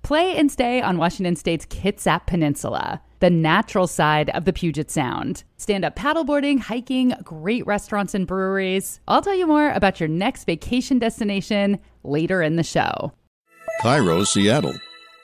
play and stay on Washington State's Kitsap Peninsula, the natural side of the Puget Sound. Stand-up paddleboarding, hiking, great restaurants and breweries. I'll tell you more about your next vacation destination later in the show. Cairo, Seattle.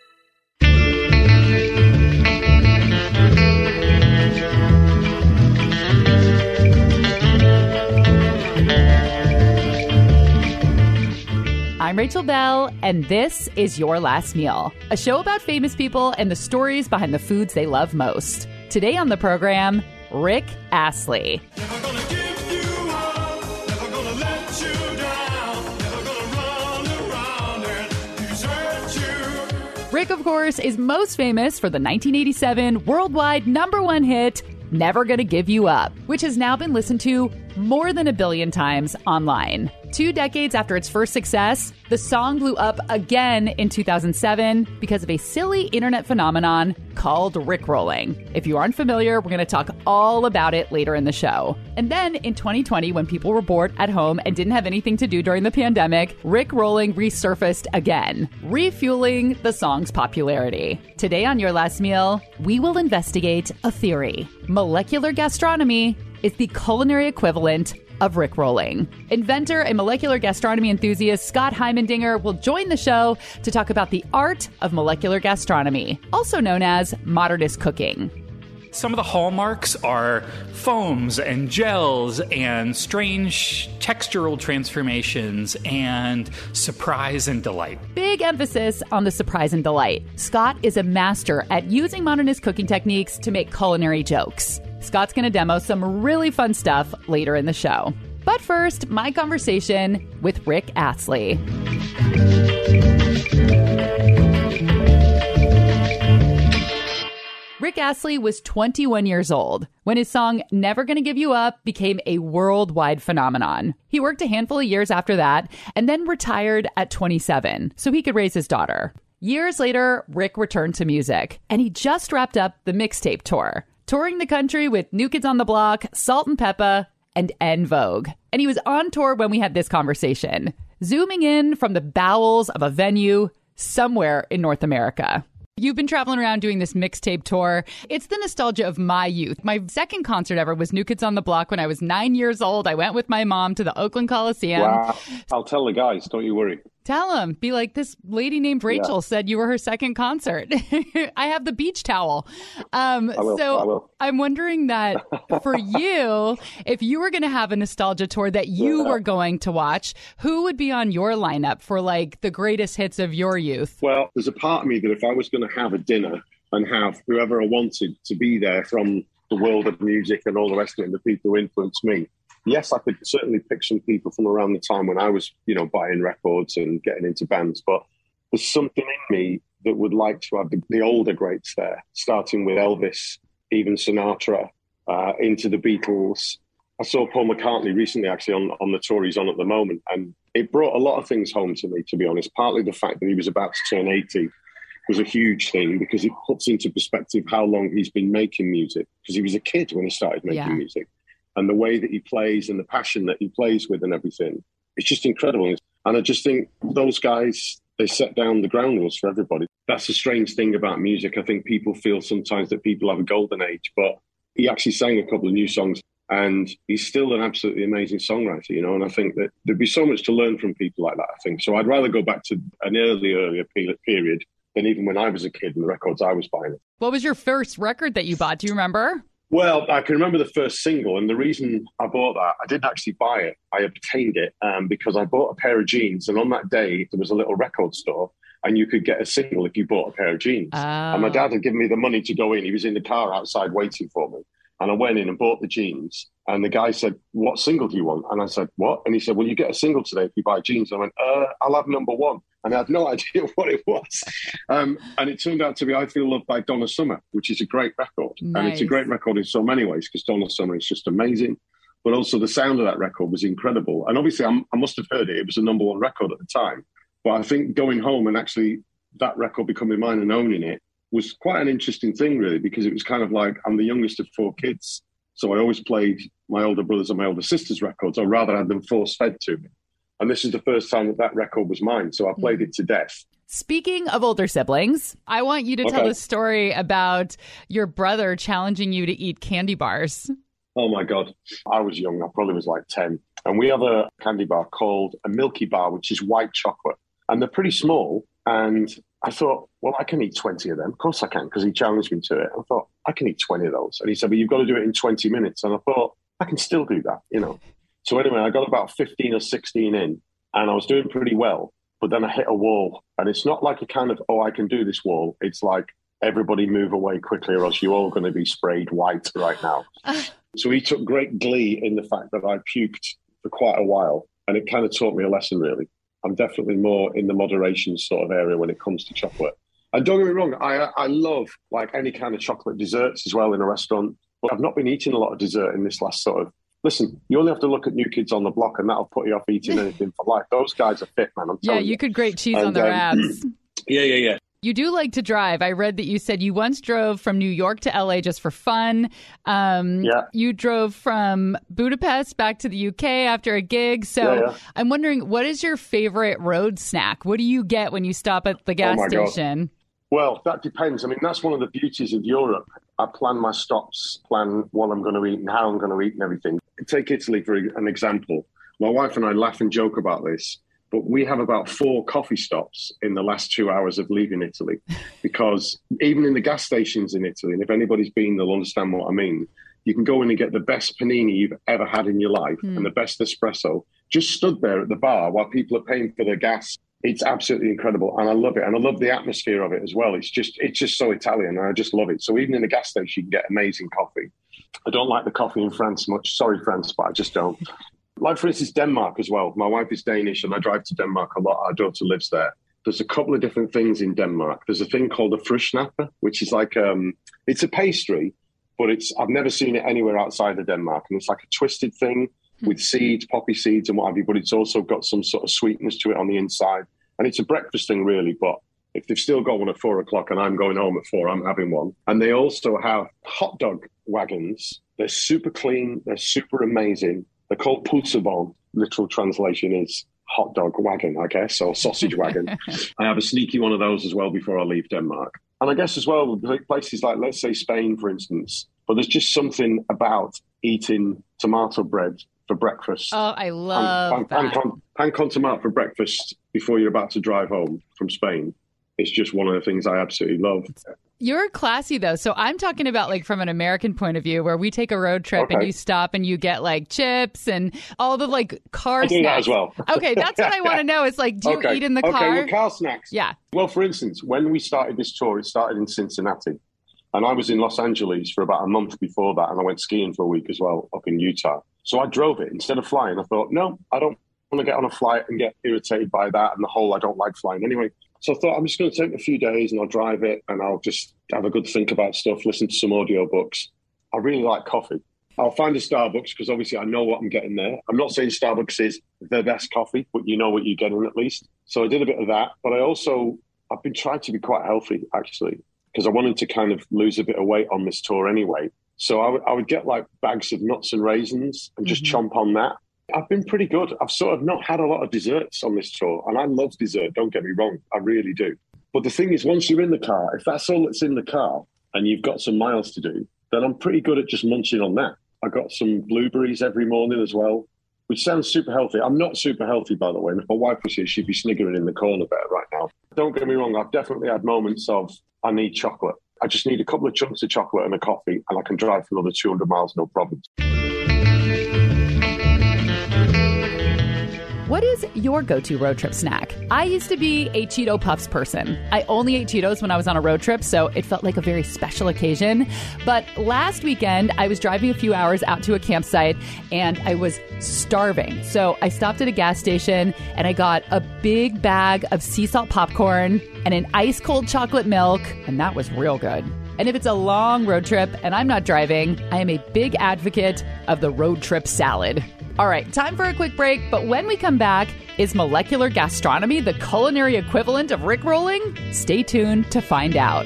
I'm Rachel Bell, and this is Your Last Meal, a show about famous people and the stories behind the foods they love most. Today on the program, Rick Astley. Never gonna give you up, never gonna let you down, never gonna run around and desert you. Rick, of course, is most famous for the 1987 worldwide #1 hit, Never Gonna Give You Up, which has now been listened to more than 1 billion times online. 2 decades after its first success, the song blew up again in 2007 because of a silly internet phenomenon called Rickrolling. If you aren't familiar, we're going to talk all about it later in the show. And then in 2020, when people were bored at home and didn't have anything to do during the pandemic, Rickrolling resurfaced again, refueling the song's popularity. Today on Your Last Meal, we will investigate a theory. Molecular gastronomy is the culinary equivalent of Rickrolling. Inventor and molecular gastronomy enthusiast Scott Heimendinger will join the show to talk about the art of molecular gastronomy, also known as modernist cooking. Some of the hallmarks are foams and gels and strange textural transformations and surprise and delight. Big emphasis on the surprise and delight. Scott is a master at using modernist cooking techniques to make culinary jokes. Scott's going to demo some really fun stuff later in the show. But first, my conversation with Rick Astley. Rick Astley was 21 years old when his song Never Gonna Give You Up became a worldwide phenomenon. He worked a handful of years after that and then retired at 27 so he could raise his daughter. Years later, Rick returned to music, and he just wrapped up the mixtape tour, touring the country with New Kids on the Block, Salt and Peppa, and En Vogue. And he was on tour when we had this conversation, zooming in from the bowels of a venue somewhere in North America. You've been traveling around doing this mixtape tour. It's the nostalgia of my youth. My second concert ever was New Kids on the Block when I was 9 years old. I went with my mom to the Oakland Coliseum. Wow. I'll tell the guys, don't you worry. Tell them. Be like, this lady named Rachel said you were her second concert. I have the beach towel. I will. I'm wondering that for you, if you were going to have a nostalgia tour that you were going to watch, who would be on your lineup for like the greatest hits of your youth? Well, there's a part of me that if I was going to have a dinner and have whoever I wanted to be there from the world of music and all the rest of it, and the people who influenced me, yes, I could certainly pick some people from around the time when I was, buying records and getting into bands. But there's something in me that would like to have the older greats there, starting with Elvis, even Sinatra, into the Beatles. I saw Paul McCartney recently, actually, on the tour he's on at the moment. And it brought a lot of things home to me, to be honest. Partly the fact that he was about to turn 80 was a huge thing because it puts into perspective how long he's been making music. Because he was a kid when he started making music. And the way that he plays and the passion that he plays with and everything, it's just incredible. And I just think those guys, they set down the ground rules for everybody. That's the strange thing about music. I think people feel sometimes that people have a golden age, but he actually sang a couple of new songs and he's still an absolutely amazing songwriter, and I think that there'd be so much to learn from people like that, I think. So I'd rather go back to an earlier period than even when I was a kid and the records I was buying. What was your first record that you bought? Do you remember? Well, I can remember the first single, and the reason I bought that, I didn't actually buy it. I obtained it because I bought a pair of jeans, and on that day, there was a little record store, and you could get a single if you bought a pair of jeans. Oh. And my dad had given me the money to go in. He was in the car outside waiting for me, and I went in and bought the jeans, and the guy said, "What single do you want?" And I said, "What?" And he said, "Well, you get a single today if you buy jeans." And I went, "I'll have number one." And I had no idea what it was. And it turned out to be I Feel Loved by Donna Summer, which is a great record. Nice. And it's a great record in so many ways because Donna Summer is just amazing. But also the sound of that record was incredible. And obviously I must have heard it. It was a number one record at the time. But I think going home and actually that record becoming mine and owning it was quite an interesting thing, really, because it was kind of like I'm the youngest of 4 kids. So I always played my older brothers and my older sisters' records, or rather had them force-fed to me. And this is the first time that record was mine, so I played it to death. Speaking of older siblings, I want you to tell Okay. the story about your brother challenging you to eat candy bars. Oh my God. I was young. I probably was like 10. And we have a candy bar called a Milky Bar, which is white chocolate. And they're pretty small. And I thought, well, I can eat 20 of them. Of course I can, because he challenged me to it. I thought, I can eat 20 of those. And he said, but you've got to do it in 20 minutes. And I thought, I can still do that, you know. So anyway, I got about 15 or 16 in, and I was doing pretty well. But then I hit a wall. And it's not like a kind of, oh, I can do this wall. It's like, everybody move away quickly or else you're all going to be sprayed white right now. So he took great glee in the fact that I puked for quite a while. And it kind of taught me a lesson, really. I'm definitely more in the moderation sort of area when it comes to chocolate. And don't get me wrong, I love like any kind of chocolate desserts as well in a restaurant. But I've not been eating a lot of dessert in this last sort of... Listen, you only have to look at New Kids on the Block and that'll put you off eating anything for life. Those guys are fit, man. I'm Yeah, telling you could grate cheese on And, their abs. Yeah. You do like to drive. I read that you said you once drove from New York to LA just for fun. Yeah. You drove from Budapest back to the UK after a gig. So Yeah. I'm wondering, what is your favorite road snack? What do you get when you stop at the gas my God. station? Well, that depends. I mean, that's one of the beauties of Europe. I plan my stops, plan what I'm going to eat and how I'm going to eat and everything. Take Italy for an example. My wife and I laugh and joke about this, but we have about 4 coffee stops in the last 2 hours of leaving Italy, because even in the gas stations in Italy, and if anybody's been, they'll understand what I mean, you can go in and get the best panini you've ever had in your life and the best espresso just stood there at the bar while people are paying for their gas. It's absolutely incredible, and I love it. And I love the atmosphere of it as well. It's just so Italian, and I just love it. So even in the gas station, you can get amazing coffee. I don't like the coffee in France much. Sorry, France, but I just don't. Like, for instance, Denmark as well. My wife is Danish, and I drive to Denmark a lot. Our daughter lives there. There's a couple of different things in Denmark. There's a thing called a frühsnappe, which is like, it's a pastry, but I've never seen it anywhere outside of Denmark. And it's like a twisted thing with seeds, poppy seeds and what have you, but it's also got some sort of sweetness to it on the inside. And it's a breakfast thing, really, but if they've still got one at 4 o'clock and I'm going home at 4, I'm having one. And they also have hot dog wagons. They're super clean. They're super amazing. They're called pulserbon. Literal translation is hot dog wagon, I guess, or sausage wagon. I have a sneaky one of those as well before I leave Denmark. And I guess as well, places like, let's say Spain, for instance, but there's just something about eating tomato bread for breakfast. Oh, I love that. Pan con tomato for breakfast before you're about to drive home from Spain. It's just one of the things I absolutely love. You're classy, though. So I'm talking about like from an American point of view, where we take a road trip and you stop and you get like chips and all the like car snacks. I do that as well. Okay, that's what I want to know. It's like, do you eat in the car? Okay, well, car snacks. Yeah. Well, for instance, when we started this tour, it started in Cincinnati. And I was in Los Angeles for about a month before that. And I went skiing for a week as well up in Utah. So I drove it instead of flying. I thought, no, I don't want to get on a flight and get irritated by that and the whole I don't like flying anyway. So I thought, I'm just going to take a few days and I'll drive it and I'll just have a good think about stuff, listen to some audiobooks. I really like coffee. I'll find a Starbucks because obviously I know what I'm getting there. I'm not saying Starbucks is the best coffee, but you know what you're getting at least. So I did a bit of that. But I've been trying to be quite healthy, actually, because I wanted to kind of lose a bit of weight on this tour anyway. So I would get like bags of nuts and raisins and just chomp on that. I've been pretty good. I've sort of not had a lot of desserts on this tour, and I love dessert, don't get me wrong, I really do. But the thing is, once you're in the car, if that's all that's in the car and you've got some miles to do, then I'm pretty good at just munching on that. I got some blueberries every morning as well, which sounds super healthy. I'm not super healthy, by the way, and if my wife was here, she'd be sniggering in the corner there right now. Don't get me wrong, I've definitely had moments of, I need chocolate. I just need a couple of chunks of chocolate and a coffee, and I can drive for another 200 miles, no problem. What is your go-to road trip snack? I used to be a Cheeto Puffs person. I only ate Cheetos when I was on a road trip, so it felt like a very special occasion. But last weekend, I was driving a few hours out to a campsite, and I was starving. So I stopped at a gas station, and I got a big bag of sea salt popcorn and an ice-cold chocolate milk, and that was real good. And if it's a long road trip and I'm not driving, I am a big advocate of the road trip salad. All right, time for a quick break, but when we come back, is molecular gastronomy the culinary equivalent of Rickrolling? Stay tuned to find out.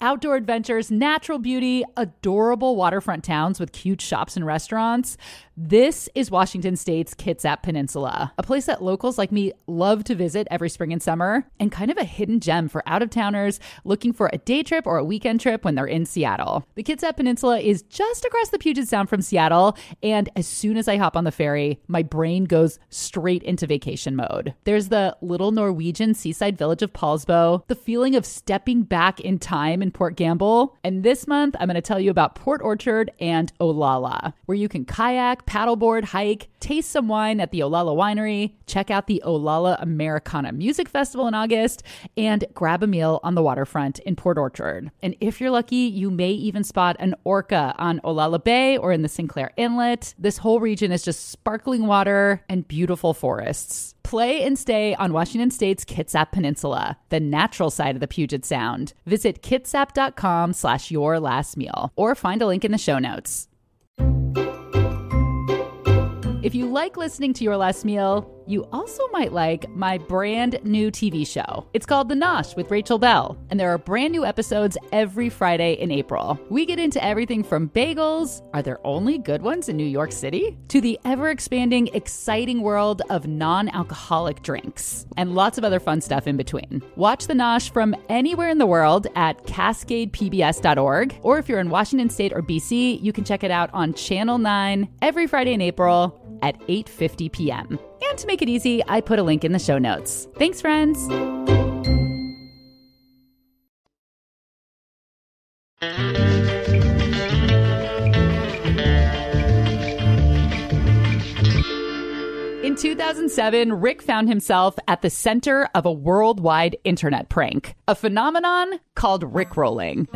outdoor adventures, natural beauty, adorable waterfront towns with cute shops and restaurants. This is Washington State's Kitsap Peninsula, a place that locals like me love to visit every spring and summer, and kind of a hidden gem for out-of-towners looking for a day trip or a weekend trip when they're in Seattle. The Kitsap Peninsula is just across the Puget Sound from Seattle, and as soon as I hop on the ferry, my brain goes straight into vacation mode. There's the little Norwegian seaside village of Paulsbo, the feeling of stepping back in time in Port Gamble, and this month I'm going to tell you about Port Orchard and Olalla, where you can kayak, paddleboard, hike, taste some wine at the Olalla Winery, check out the Olalla Americana Music Festival in August, and grab a meal on the waterfront in Port Orchard. And if you're lucky, you may even spot an orca on Olalla Bay or in the Sinclair Inlet. This whole region is just sparkling water and beautiful forests. Play and stay on Washington State's Kitsap Peninsula, the natural side of the Puget Sound. Visit kitsap.com/yourlastmeal or find a link in the show notes. If you like listening to Your Last Meal, you also might like my brand new TV show. It's called The Nosh with Rachel Bell, and there are brand new episodes every Friday in April. We get into everything from bagels, are there only good ones in New York City? To the ever-expanding, exciting world of non-alcoholic drinks, and lots of other fun stuff in between. Watch The Nosh from anywhere in the world at cascadepbs.org, or if you're in Washington State or BC, you can check it out on Channel 9 every Friday in April at 8:50 p.m. And to make it easy, I put a link in the show notes. Thanks, friends. In 2007, Rick found himself at the center of a worldwide internet prank, a phenomenon called Rickrolling.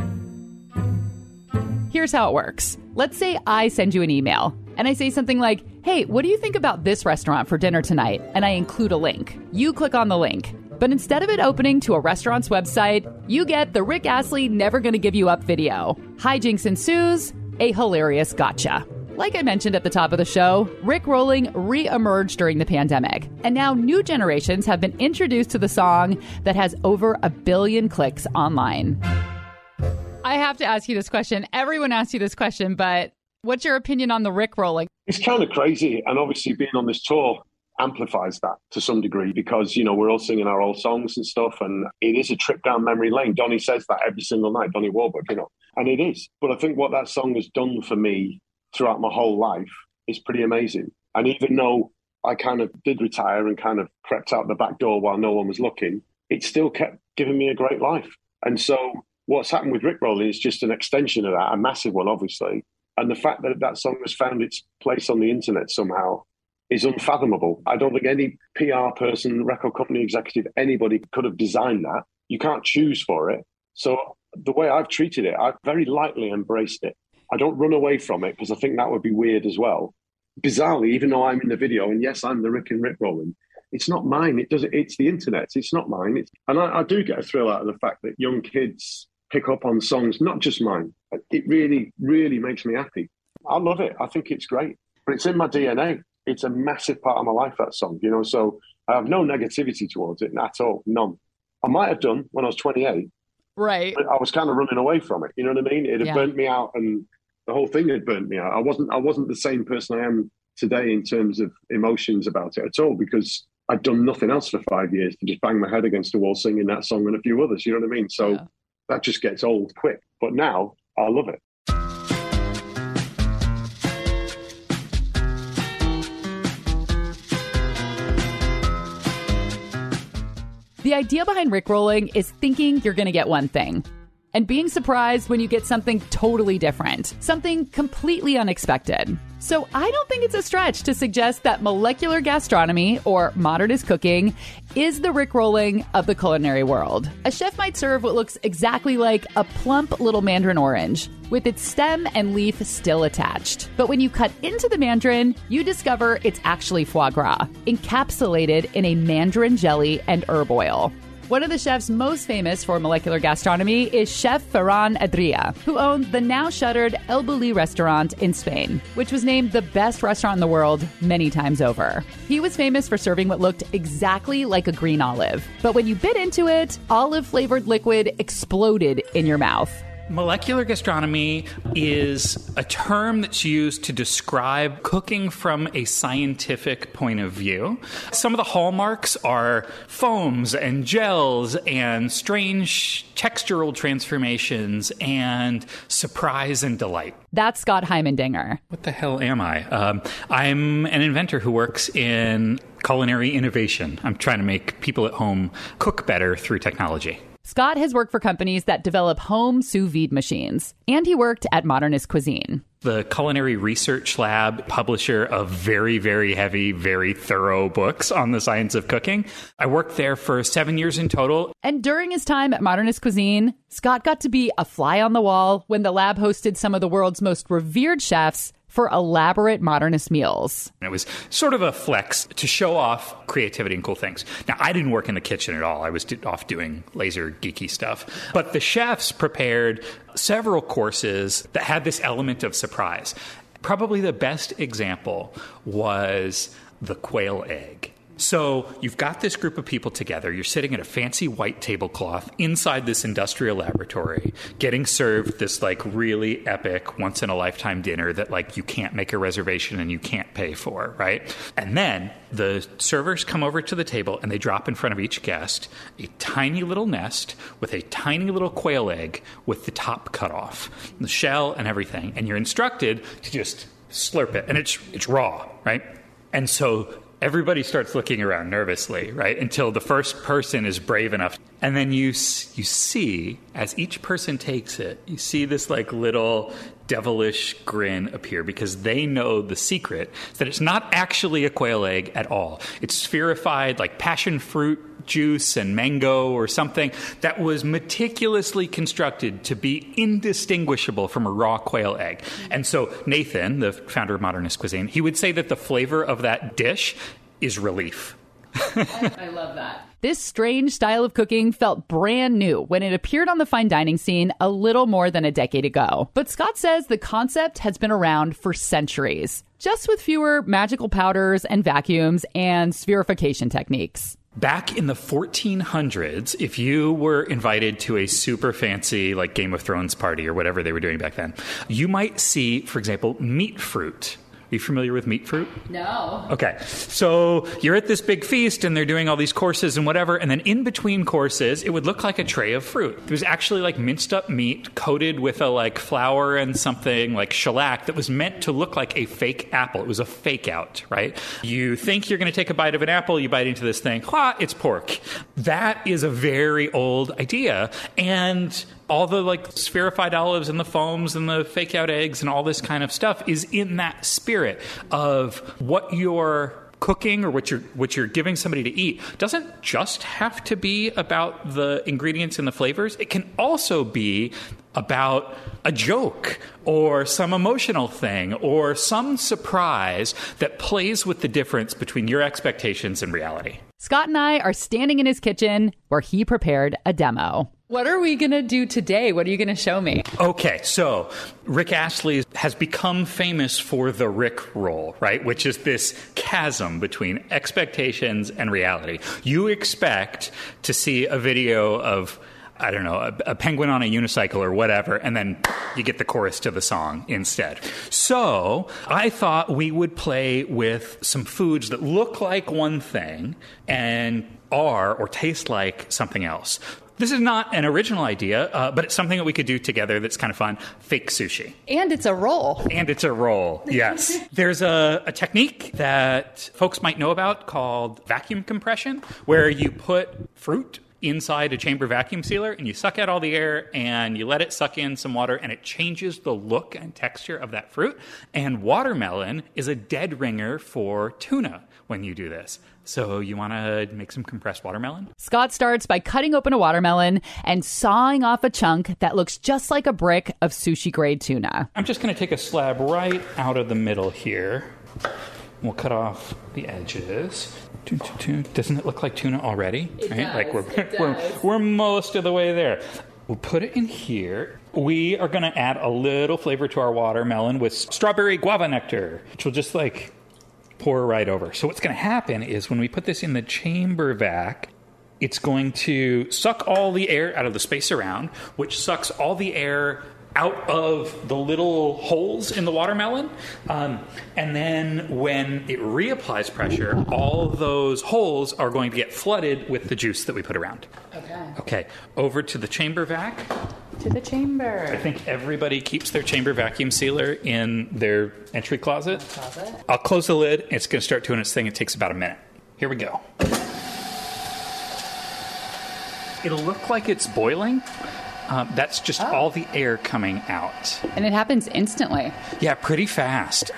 Here's how it works. Let's say I send you an email, and I say something like, hey, what do you think about this restaurant for dinner tonight? And I include a link. You click on the link. But instead of it opening to a restaurant's website, you get the Rick Astley Never Gonna Give You Up video. Hijinks ensues, a hilarious gotcha. Like I mentioned at the top of the show, Rickrolling re-emerged during the pandemic. And now new generations have been introduced to the song that has over 1 billion clicks online. I have to ask you this question. Everyone asks you this question, but what's your opinion on the Rickrolling? It's kind of crazy. And obviously being on this tour amplifies that to some degree because, you know, we're all singing our old songs and stuff. And it is a trip down memory lane. Donny says that every single night, Donny Wahlberg, you know, and it is. But I think what that song has done for me throughout my whole life is pretty amazing. And even though I kind of did retire and kind of crept out the back door while no one was looking, it still kept giving me a great life. And so what's happened with Rickrolling is just an extension of that, a massive one, obviously. And the fact that that song has found its place on the internet somehow is unfathomable. I don't think any PR person, record company executive, anybody could have designed that. You can't choose for it. So the way I've treated it, I've very lightly embraced it. I don't run away from it because I think that would be weird as well. Bizarrely, even though I'm in the video, and yes, I'm the Rick in Rickrolling, it's not mine. It's the internet. It's not mine. And I do get a thrill out of the fact that young kids pick up on songs, not just mine. It really, really makes me happy. I love it. I think it's great. But it's in my DNA. It's a massive part of my life, that song, you know, so I have no negativity towards it at all, none. I might have done when I was 28. Right. But I was kind of running away from it, you know what I mean? It had burnt me out and the whole thing had burnt me out. I wasn't the same person I am today in terms of emotions about it at all because I'd done nothing else for 5 years to just bang my head against the wall singing that song and a few others, you know what I mean? So that just gets old quick. But now I love it. The idea behind Rickrolling is thinking you're going to get one thing and being surprised when you get something totally different, something completely unexpected. So I don't think it's a stretch to suggest that molecular gastronomy, or modernist cooking, is the Rickrolling of the culinary world. A chef might serve what looks exactly like a plump little mandarin orange, with its stem and leaf still attached. But when you cut into the mandarin, you discover it's actually foie gras, encapsulated in a mandarin jelly and herb oil. One of the chefs most famous for molecular gastronomy is Chef Ferran Adrià, who owned the now-shuttered El Bulli restaurant in Spain, which was named the best restaurant in the world many times over. He was famous for serving what looked exactly like a green olive. But when you bit into it, olive-flavored liquid exploded in your mouth. Molecular gastronomy is a term that's used to describe cooking from a scientific point of view. Some of the hallmarks are foams and gels and strange textural transformations and surprise and delight. That's Scott Heimendinger. What the hell am I? I'm an inventor who works in culinary innovation. I'm trying to make people at home cook better through technology. Scott has worked for companies that develop home sous vide machines, and he worked at Modernist Cuisine. The Culinary Research Lab, publisher of very, very heavy, very thorough books on the science of cooking. I worked there for 7 years in total. And during his time at Modernist Cuisine, Scott got to be a fly on the wall when the lab hosted some of the world's most revered chefs for elaborate modernist meals. It was sort of a flex to show off creativity and cool things. Now, I didn't work in the kitchen at all. I was off doing laser geeky stuff. But the chefs prepared several courses that had this element of surprise. Probably the best example was the quail egg. So you've got this group of people together. You're sitting at a fancy white tablecloth inside this industrial laboratory, getting served this like really epic once-in-a-lifetime dinner that like you can't make a reservation and you can't pay for, right? And then the servers come over to the table and they drop in front of each guest a tiny little nest with a tiny little quail egg with the top cut off, the shell and everything. And you're instructed to just slurp it. And it's raw, right? And so everybody starts looking around nervously, right, until the first person is brave enough. And then you see, as each person takes it, you see this like little devilish grin appear because they know the secret that it's not actually a quail egg at all. It's spherified like passion fruit juice and mango or something that was meticulously constructed to be indistinguishable from a raw quail egg. And so Nathan, the founder of Modernist Cuisine, he would say that the flavor of that dish is relief. I love that. This strange style of cooking felt brand new when it appeared on the fine dining scene a little more than a decade ago. But Scott says the concept has been around for centuries, just with fewer magical powders and vacuums and spherification techniques. Back in the 1400s, if you were invited to a super fancy like Game of Thrones party or whatever they were doing back then, you might see, for example, meat fruit. Are you familiar with meat fruit? No. Okay. So you're at this big feast and they're doing all these courses and whatever. And then in between courses, it would look like a tray of fruit. It was actually like minced up meat coated with a like flour and something like shellac that was meant to look like a fake apple. It was a fake out, right? You think you're going to take a bite of an apple, you bite into this thing, it's pork. That is a very old idea. And all the like spherified olives and the foams and the fake out eggs and all this kind of stuff is in that spirit of what you're cooking or what you're giving somebody to eat doesn't just have to be about the ingredients and the flavors. It can also be about a joke or some emotional thing or some surprise that plays with the difference between your expectations and reality. Scott and I are standing in his kitchen where he prepared a demo. What are we going to do today? What are you going to show me? Okay, so Rick Astley has become famous for the Rick roll, right? Which is this chasm between expectations and reality. You expect to see a video of, I don't know, a penguin on a unicycle or whatever, and then you get the chorus to the song instead. So I thought we would play with some foods that look like one thing and are or taste like something else. This is not an original idea, but it's something that we could do together that's kind of fun. Fake sushi. And it's a roll. And it's a roll, yes. There's a technique that folks might know about called vacuum compression, where you put fruit inside a chamber vacuum sealer and you suck out all the air and you let it suck in some water and it changes the look and texture of that fruit. And watermelon is a dead ringer for tuna when you do this. So you want to make some compressed watermelon? Scott starts by cutting open a watermelon and sawing off a chunk that looks just like a brick of sushi-grade tuna. I'm just going to take a slab right out of the middle here. We'll cut off the edges. Doesn't it look like tuna already? It does. Like It we're does. we're most of the way there. We'll put it in here. We are going to add a little flavor to our watermelon with strawberry guava nectar, which will just like pour right over. So what's going to happen is when we put this in the chamber vac, it's going to suck all the air out of the space around, which sucks all the air out of the little holes in the watermelon. And then when it reapplies pressure, all those holes are going to get flooded with the juice that we put around. Okay, over to the chamber vac. To the chamber. I think everybody keeps their chamber vacuum sealer in their entry closet. I'll close the lid. It's going to start doing its thing. It takes about a minute. Here we go. It'll look like it's boiling. That's just all the air coming out. And it happens instantly. Yeah, pretty fast.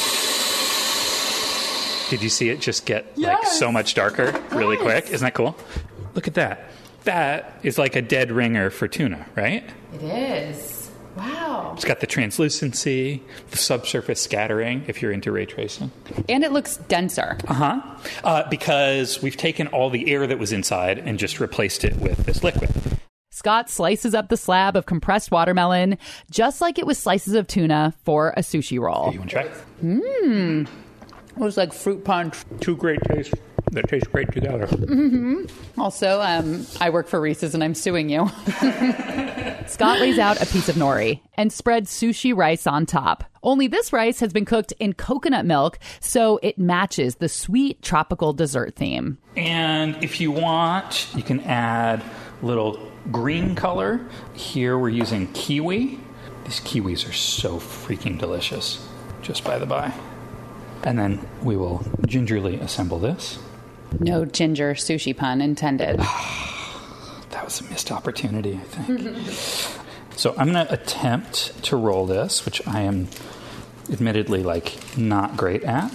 Did you see it just get like so much darker really quick? Isn't that cool? Look at that. That is like a dead ringer for tuna, right? It is. Wow. It's got the translucency, the subsurface scattering, if you're into ray tracing. And it looks denser. Because we've taken all the air that was inside and just replaced it with this liquid. Scott slices up the slab of compressed watermelon just like it was slices of tuna for a sushi roll. You want to try? It was like fruit punch. Two great tastes that taste great together. Also, I work for Reese's and I'm suing you. Scott lays out a piece of nori and spreads sushi rice on top. Only this rice has been cooked in coconut milk, so it matches the sweet tropical dessert theme. And if you want, you can add a little green color. Here we're using kiwi. These kiwis are so freaking delicious, just by the by. And then we will gingerly assemble this. No ginger sushi pun intended. That was a missed opportunity, I think. So I'm going to attempt to roll this, which I am admittedly not great at.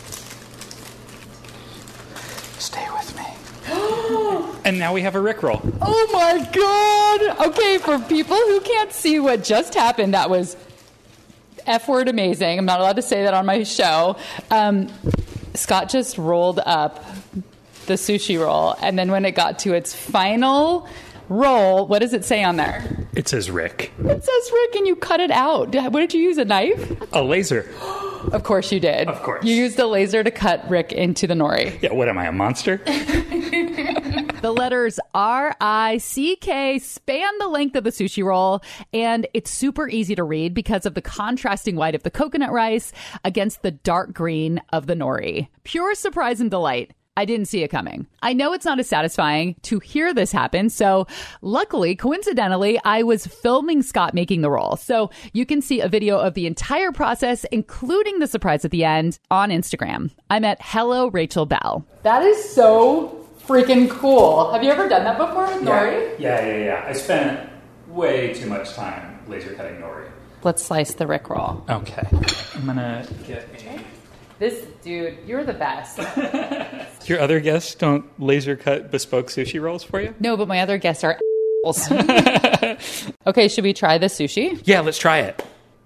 Stay with me. And now we have a Rickroll. Oh my God! Okay, for people who can't see what just happened, that was F-word amazing. I'm not allowed to say that on my show. Scott just rolled up the sushi roll, and then when it got to its final roll, what does it say on there? It says Rick. It says Rick, and you cut it out. What did you use, a knife? A laser. Of course you did. Of course. You used a laser to cut Rick into the nori. Yeah, what am I, a monster? The letters R-I-C-K span the length of the sushi roll, and it's super easy to read because of the contrasting white of the coconut rice against the dark green of the nori. Pure surprise and delight. I didn't see it coming. I know it's not as satisfying to hear this happen, so luckily, coincidentally, I was filming Scott making the roll. So you can see a video of the entire process, including the surprise at the end, on Instagram. I'm at Hello Rachel Bell. That is so freaking cool. Have you ever done that before with nori? Yeah. I spent way too much time laser cutting nori. Let's slice the Rick roll. Okay. I'm going to get a... This dude, you're the best. Your other guests don't laser cut bespoke sushi rolls for you? No, but my other guests are assholes. Okay, should we try the sushi? Yeah, let's try it.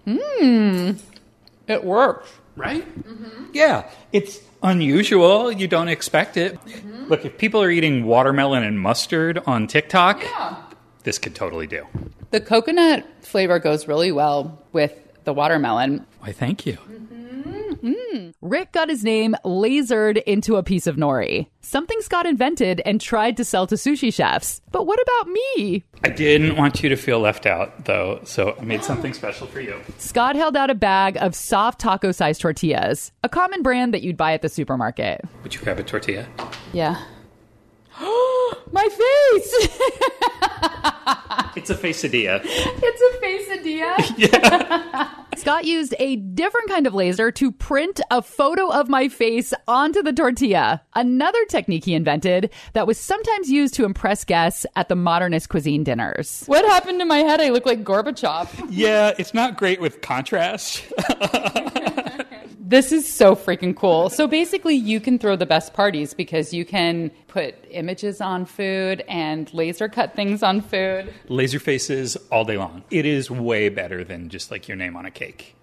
It works. Right? Yeah, it's unusual. You don't expect it. Look, if people are eating watermelon and mustard on TikTok, this could totally do. The coconut flavor goes really well with the watermelon. Why, thank you. Rick got his name lasered into a piece of nori, something Scott invented and tried to sell to sushi chefs. But what about me? I didn't want you to feel left out, though, so I made something special for you. Scott held out a bag of soft taco-sized tortillas, a common brand that you'd buy at the supermarket. Would you grab a tortilla? Yeah. My face! It's a quesadilla. It's a quesadilla? Yeah. Scott used a different kind of laser to print a photo of my face onto the tortilla. Another technique he invented that was sometimes used to impress guests at the modernist cuisine dinners. What happened to my head? I look like Gorbachev. Yeah, it's not great with contrast. This is so freaking cool. So basically, you can throw the best parties because you can put images on food and laser cut things on food. Laser faces all day long. It is way better than just like your name on a cake.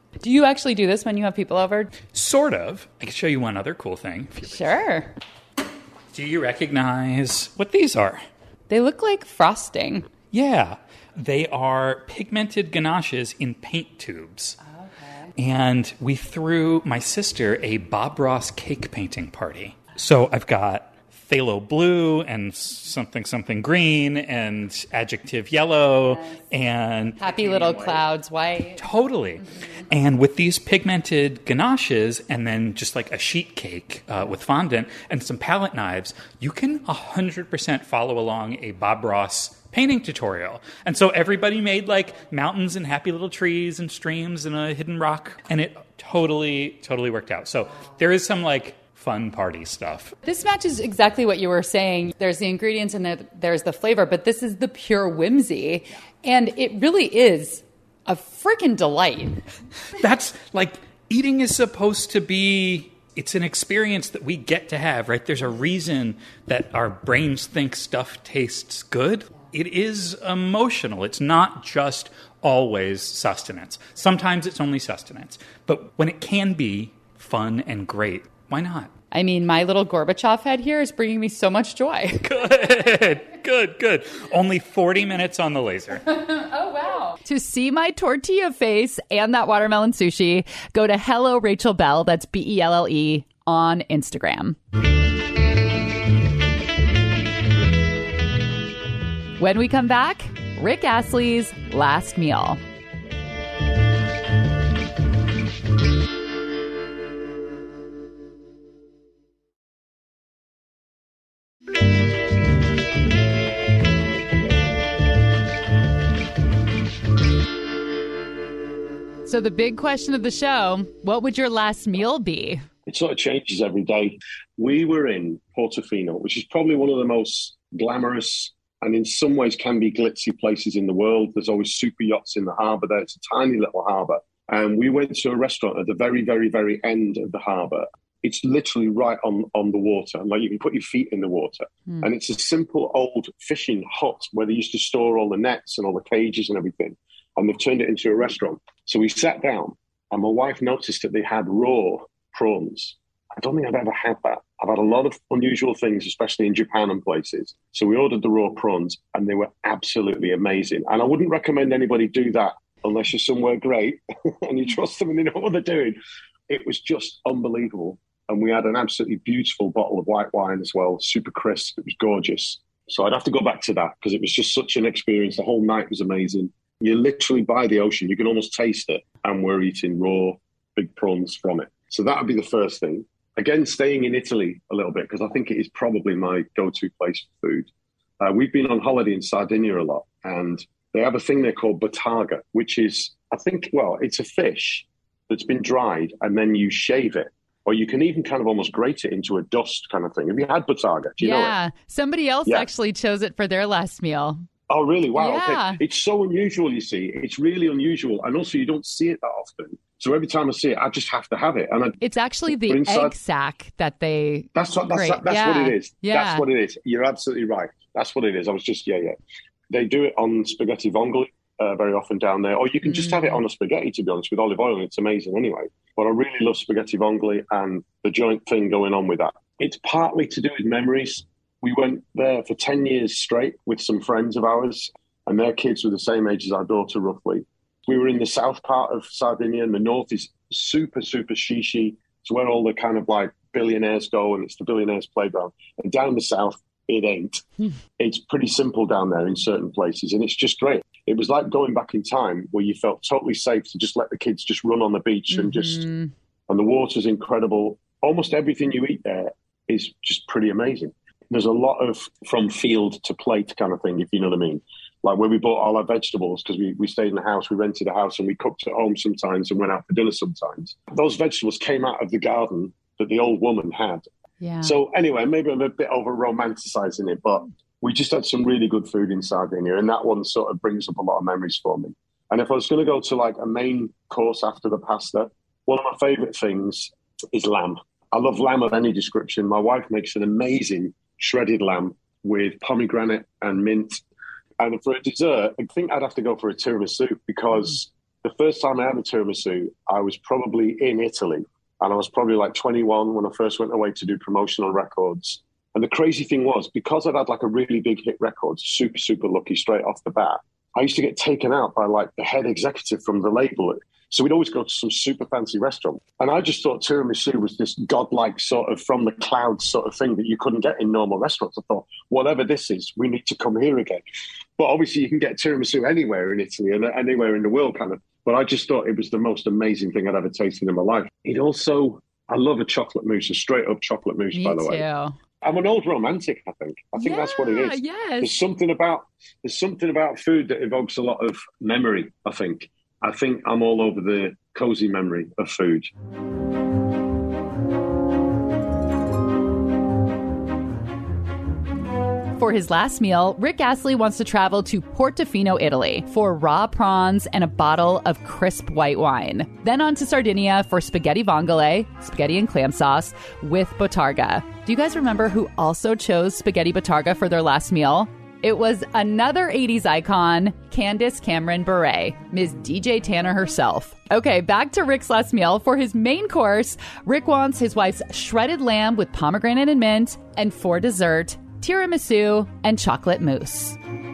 Do you actually do this when you have people over? Sort of. I can show you one other cool thing. Sure. Do you recognize what these are? They look like frosting. Yeah. They are pigmented ganaches in paint tubes. Okay. And we threw my sister a Bob Ross cake painting party. So I've got phthalo blue and something green and adjective yellow and happy little clouds white. Totally. And with these pigmented ganaches and then just like a sheet cake with fondant and some palette knives, you can 100% follow along a Bob Ross painting tutorial. And so everybody made like mountains and happy little trees and streams and a hidden rock, and it totally worked out. So there is some like fun party stuff. This matches exactly what you were saying. There's the ingredients and there's the flavor, but this is the pure whimsy. And it really is a freaking delight. That's like, eating is supposed to be, it's an experience that we get to have, right? There's a reason that our brains think stuff tastes good. It is emotional. It's not just always sustenance. Sometimes it's only sustenance. But when it can be fun and great, why not? I mean, my little Gorbachev head here is bringing me so much joy. Good. Only 40 minutes on the laser. Oh, wow. To see my tortilla face and that watermelon sushi, go to Hello Rachel Belle, that's Belle, on Instagram. When we come back, Rick Astley's last meal. So the big question of the show, what would your last meal be? It sort of changes every day. We were in Portofino, which is probably one of the most glamorous and in some ways can be glitzy places in the world. There's always super yachts in the harbour there. It's a tiny little harbour. And we went to a restaurant at the very, very, very end of the harbour. It's literally right on the water. Like you can put your feet in the water. And it's a simple old fishing hut where they used to store all the nets and all the cages and everything. And they've turned it into a restaurant. So we sat down and my wife noticed that they had raw prawns. I don't think I've ever had that. I've had a lot of unusual things, especially in Japan and places. So we ordered the raw prawns and they were absolutely amazing. And I wouldn't recommend anybody do that unless you're somewhere great and you trust them and they know what they're doing. It was just unbelievable. And we had an absolutely beautiful bottle of white wine as well, super crisp. It was gorgeous. So I'd have to go back to that because it was just such an experience. The whole night was amazing. You're literally by the ocean. You can almost taste it. And we're eating raw big prawns from it. So that would be the first thing. Again, staying in Italy a little bit because I think it is probably my go-to place for food. We've been on holiday in Sardinia a lot. And they have a thing there called bottarga, which is, I think, well, it's a fish that's been dried and then you shave it. Or you can even kind of almost grate it into a dust kind of thing. Have you had bottarga? Do you know it? Yeah, somebody else actually chose it for their last meal. Oh, really? Wow. Yeah. Okay. It's so unusual, you see. It's really unusual. And also, you don't see it that often. So every time I see it, I just have to have it. And it's actually the egg sac that they That's what it is. Yeah. That's what it is. You're absolutely right. That's what it is. I was just, They do it on spaghetti vongole very often down there. Or you can just have it on a spaghetti, to be honest, with olive oil. And it's amazing anyway. But I really love spaghetti vongole and the joint thing going on with that. It's partly to do with memories. We went there for 10 years straight with some friends of ours, and their kids were the same age as our daughter, roughly. We were in the south part of Sardinia, and the north is super, super shishi. It's where all the kind of like billionaires go, and it's the billionaires' playground. And down the south, it ain't. It's pretty simple down there in certain places, and it's just great. It was like going back in time where you felt totally safe to just let the kids just run on the beach and and the water's incredible. Almost everything you eat there is just pretty amazing. There's a lot of from field to plate kind of thing, if you know what I mean. Like when we bought all our vegetables, because we stayed in the house, we rented a house and we cooked at home sometimes and went out for dinner sometimes. Those vegetables came out of the garden that the old woman had. Yeah. So anyway, maybe I'm a bit over romanticizing it, but we just had some really good food in Sardinia, and that one sort of brings up a lot of memories for me. And if I was going to go to like a main course after the pasta, one of my favorite things is lamb. I love lamb of any description. My wife makes an amazing shredded lamb with pomegranate and mint. And for a dessert, I think I'd have to go for a tiramisu because the first time I had a tiramisu, I was probably in Italy. And I was probably like 21 when I first went away to do promotional records. And the crazy thing was, because I'd had like a really big hit record, super, super lucky straight off the bat, I used to get taken out by like the head executive from the label. So we'd always go to some super fancy restaurant. And I just thought tiramisu was this godlike sort of from the clouds sort of thing that you couldn't get in normal restaurants. I thought, whatever this is, we need to come here again. But obviously you can get tiramisu anywhere in Italy and anywhere in the world kind of. But I just thought it was the most amazing thing I'd ever tasted in my life. It also, I love a chocolate mousse, a straight up chocolate mousse, by the way. I'm an old romantic, I think. I think that's what it is. Yes. There's something about food that evokes a lot of memory, I think. I think I'm all over the cozy memory of food. For his last meal, Rick Astley wants to travel to Portofino, Italy for raw prawns and a bottle of crisp white wine. Then on to Sardinia for spaghetti vongole, spaghetti and clam sauce, with botarga. Do you guys remember who also chose spaghetti botarga for their last meal? It was another 80s icon, Candace Cameron Bure, Ms. DJ Tanner herself. Okay, back to Rick's last meal. For his main course, Rick wants his wife's shredded lamb with pomegranate and mint, and for dessert, tiramisu and chocolate mousse.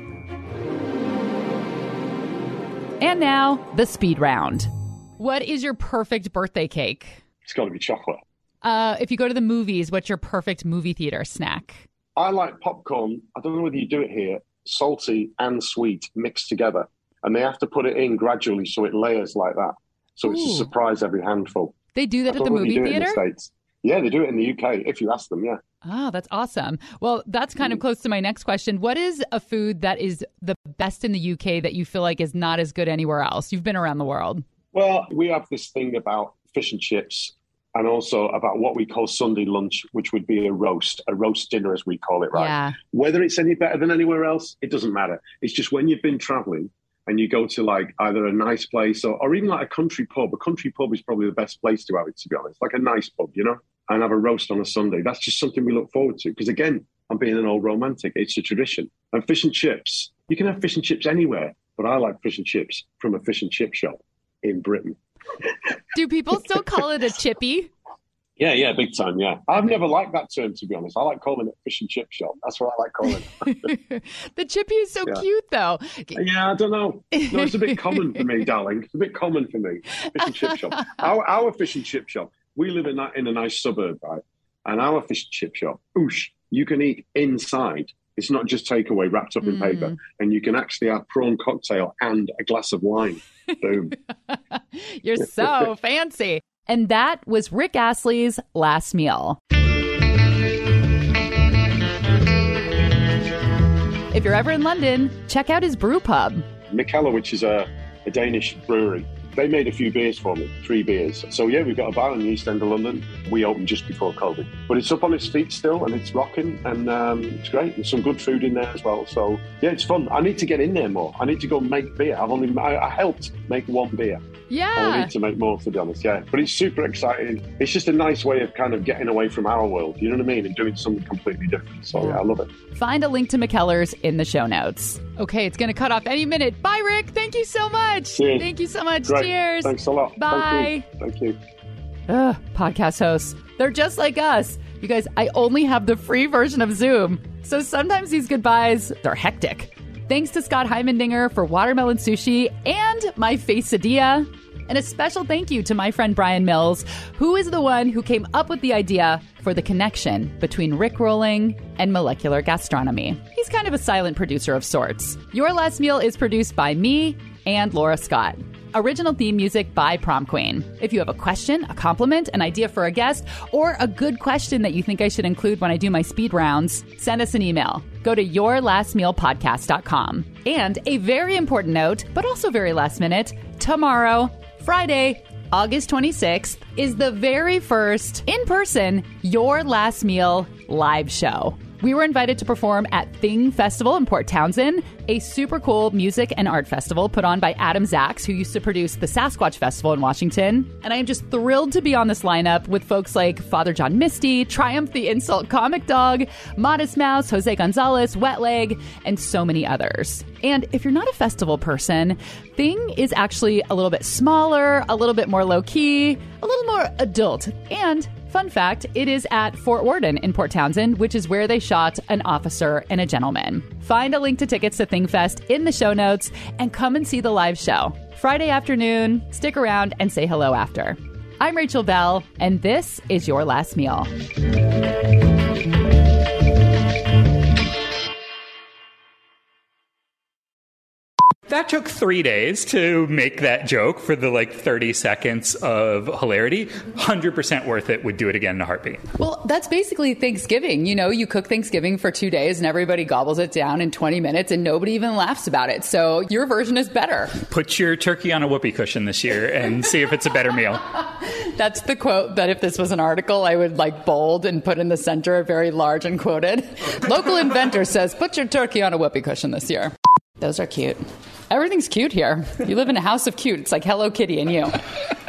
And now, the speed round. What is your perfect birthday cake? It's got to be chocolate. If you go to the movies, what's your perfect movie theater snack? I like popcorn. I don't know whether you do it here, salty and sweet mixed together. And they have to put it in gradually so it layers like that. So it's a surprise every handful. They do that at the movie theater? In the States. Yeah, they do it in the UK, if you ask them, yeah. Oh, that's awesome. Well, that's kind of close to my next question. What is a food that is the best in the UK that you feel like is not as good anywhere else? You've been around the world. Well, we have this thing about fish and chips and also about what we call Sunday lunch, which would be a roast dinner as we call it, right? Yeah. Whether it's any better than anywhere else, it doesn't matter. It's just when you've been traveling and you go to like either a nice place or even like a country pub is probably the best place to have it, to be honest. Like a nice pub, you know? And have a roast on a Sunday. That's just something we look forward to. Because again, I'm being an old romantic. It's a tradition. And fish and chips, you can have fish and chips anywhere, but I like fish and chips from a fish and chip shop in Britain. Do people still call it a chippy? Yeah, big time, yeah. I've never liked that term, to be honest. I like calling it fish and chip shop. That's what I like calling it. The chippy is so cute, though. Yeah, I don't know. No, it's a bit common for me, darling. It's a bit common for me. Fish and chip shop. Our fish and chip shop, we live in a nice suburb, right? And our fish and chip shop, you can eat inside. It's not just takeaway wrapped up in paper. And you can actually have prawn cocktail and a glass of wine. Boom. You're so fancy. And that was Rick Astley's last meal. If you're ever in London, check out his brew pub. Mikkeller, which is a Danish brewery. They made a few beers for me, 3 beers. So, yeah, we've got a bar in the East End of London. We opened just before COVID. But it's up on its feet still, and it's rocking, and it's great. There's some good food in there as well. So, yeah, it's fun. I need to get in there more. I need to go make beer. I helped make 1 beer. Yeah. I need to make more, to be honest, yeah. But it's super exciting. It's just a nice way of kind of getting away from our world, you know what I mean? And doing something completely different. So, yeah, I love it. Find a link to Mikkeller's in the show notes. Okay, it's going to cut off any minute. Bye, Rick. Thank you so much. Cheers. Thank you so much. Great. Cheers. Thanks a lot. Bye. Thank you. Podcast hosts. They're just like us. You guys, I only have the free version of Zoom. So sometimes these goodbyes, they're hectic. Thanks to Scott Heimendinger for watermelon sushi and my quesadilla. And a special thank you to my friend Brian Mills, who is the one who came up with the idea for the connection between Rickrolling and molecular gastronomy. He's kind of a silent producer of sorts. Your Last Meal is produced by me and Laura Scott. Original theme music by Prom Queen. If you have a question, a compliment, an idea for a guest, or a good question that you think I should include when I do my speed rounds, send us an email. Go to yourlastmealpodcast.com. And a very important note, but also very last minute, tomorrow, Friday, August 26th, is the very first in-person Your Last Meal live show. We were invited to perform at Thing Festival in Port Townsend, a super cool music and art festival put on by Adam Zaks, who used to produce the Sasquatch Festival in Washington. And I am just thrilled to be on this lineup with folks like Father John Misty, Triumph the Insult Comic Dog, Modest Mouse, Jose Gonzalez, Wet Leg, and so many others. And if you're not a festival person, Thing is actually a little bit smaller, a little bit more low-key, a little more adult, and fun fact, it is at Fort Worden in Port Townsend, which is where they shot An Officer and a Gentleman. Find a link to tickets to ThingFest in the show notes and come and see the live show. Friday afternoon, stick around and say hello after. I'm Rachel Bell, and this is Your Last Meal. That took 3 days to make that joke for the 30 seconds of hilarity. 100% worth it. Would do it again in a heartbeat. Well, that's basically Thanksgiving. You know, you cook Thanksgiving for 2 days and everybody gobbles it down in 20 minutes and nobody even laughs about it. So your version is better. Put your turkey on a whoopee cushion this year and see if it's a better meal. That's the quote that if this was an article, I would bold and put in the center very large and quoted. Local inventor says, put your turkey on a whoopee cushion this year. Those are cute. Everything's cute here. You live in a house of cute. It's like Hello Kitty and you.